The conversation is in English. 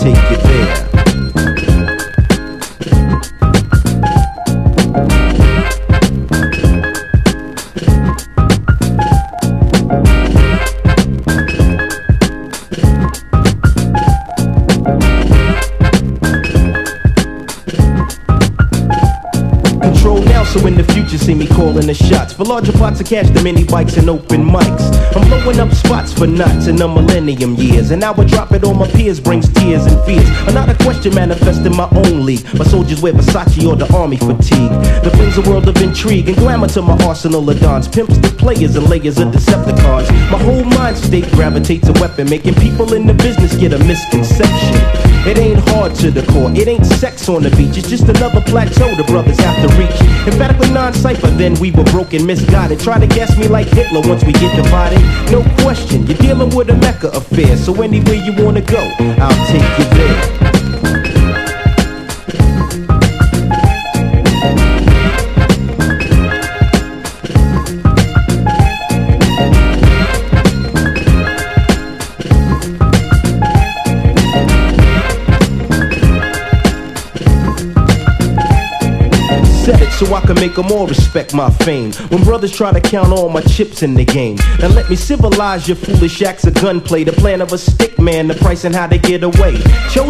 take you there. So in the future, see me calling the shots for larger pots of cash, the mini bikes and open mics. I'm blowing up spots for knots in the millennium years, and now I drop it on my peers brings tears and fears. Another question manifesting my own league. My soldiers wear Versace or the army fatigue. That brings a world of intrigue and glamour to my arsenal of dons. Pimps the players and layers of Decepticons. My whole mind state gravitates a weapon, making people in the business get a misconception. It ain't hard to the core, it ain't sex on the beach. It's just another plateau the brothers have to reach. Emphatically non-cypher, then we were broken, misguided. Try to gas me like Hitler once we get divided. No question, you're dealing with a Mecca affair. So anywhere you wanna go, I'll take you there. So I can make them all respect my fame. When brothers try to count all my chips in the game. Now let me civilize your foolish acts of gunplay. The plan of a stick man, the price and how to get away. Chosen